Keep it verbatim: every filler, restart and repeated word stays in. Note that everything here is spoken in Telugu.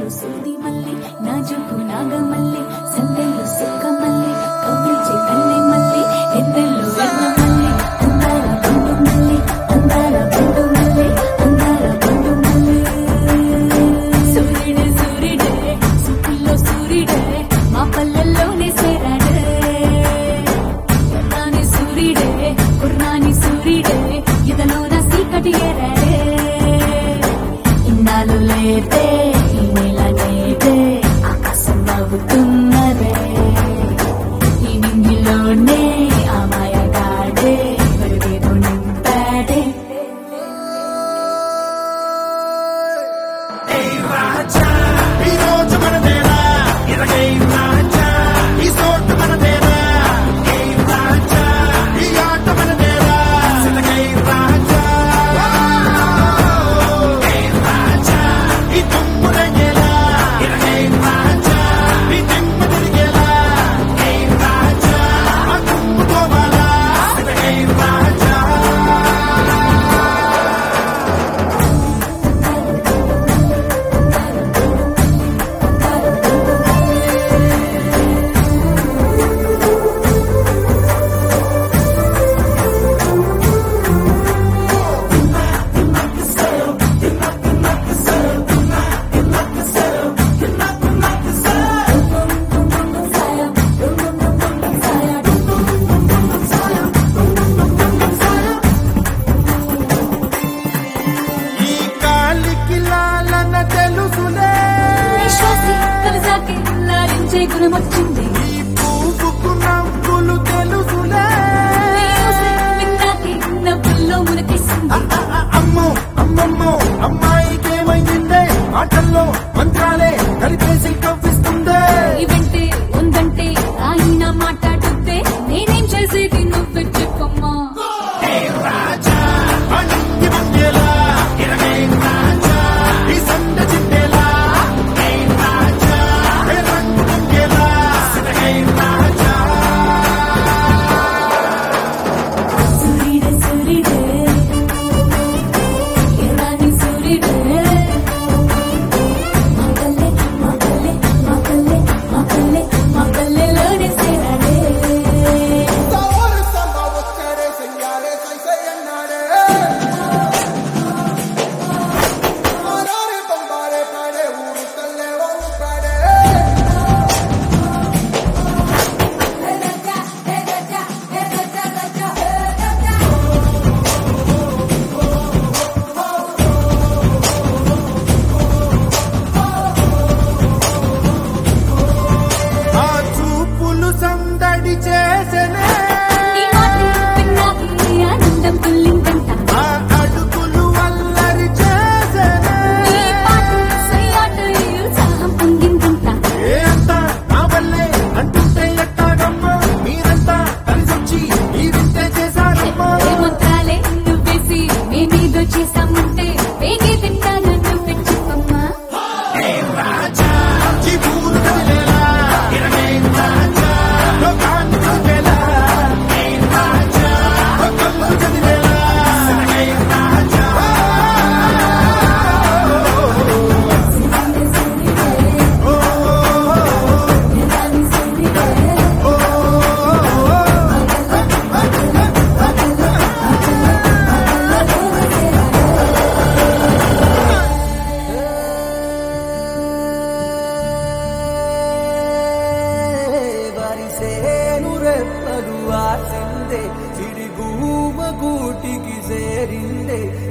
సంతలో సూది మల్లి నాజుకు నాగమల్లి సందెల్లో సుక్క మల్లి కవ్వించే కన్నె మల్లి ఎద్దెల్లో ఎర్ర మల్లి అందాల బండు మల్లి అందాల బండు మల్లి అందాల బండు మల్లి సూర్యుడే సూర్యుడే సుక్కుల్లో సూర్యుడే మా పల్లెల్లోనే సేరాడే కుర్రాని సూర్యుడే కుర్రాని సూర్యుడే ఇదలోన సీకటి ఏరాడే ఇన్నాళ్ళు లేదే ఈ నెల నేదే ఆకాశం నవ్వుతున్నదే ఈ నింగిలోనే ఆ మాయగాడే మరివేదో నింపాడే విశ్వాసి కలసాకి లాలించే గుణమొచ్చింది పువ్వుకు నవ్వులు తెలుసులే విన్నాకి నవ్వుల్లో మునిపిస్తుంది అమ్మో అమ్మమ్మో అమ్మాయికేమైందే ఆటల్లో మంత్రాలే కలిపేసి కవ్విస్తుందే ఇవంటే ఉందంటే ఆయన మాట్లాడుతే నేనేం చేసేది నువ్వు చెప్పమ్మా అణింగి మంగేలా ఇరగై రాజా ఈ సంద చిందేలా రాజా రంగు మంగేలా సిరగై రాజా సూర్యుడే సూర్యుడే ఎర్రాని సూర్యుడే మా పల్లె మా పల్లె మా పల్లె మా పల్లె మా పల్లెలోనే సేరాడే Sabor samba వచ్చాడే చెయ్యాలే సైసయ్యన్నాడే ఆరారే బంబారే పాడే ఊరు తల్లే ఊరు పాడే ఆ చూపులు సందడి చేసనే నీ మాటలు విన్నాకి ఆనందం తుల్లిందంట ఆ అడుగులు అల్లరి చేసనే నీ పాట సయ్యాట ఉత్సాహం పొంగిందంట ఏ అంతా నా వల్లే అంటుంటే ఎట్టాగమ్మా మీరంతా కలిసొచ్చి ఈ వింతే చేశారమ్మా ఏ మంత్రాలే నువ్వేసి మేమేదో చేశామంటే వేగే తింటాను నువ్వు చెప్పమ్మా రాజా ఈ ఊరు కదిలేలా ఇరగై రాజా లోకాన్ని కదిలేలా రాజా కళ్ళు కదిలేలా ఇరగై రాజా వరిసేను రెప్పలు ఆసిందే చిడి భూమ గూటికి చేరిందే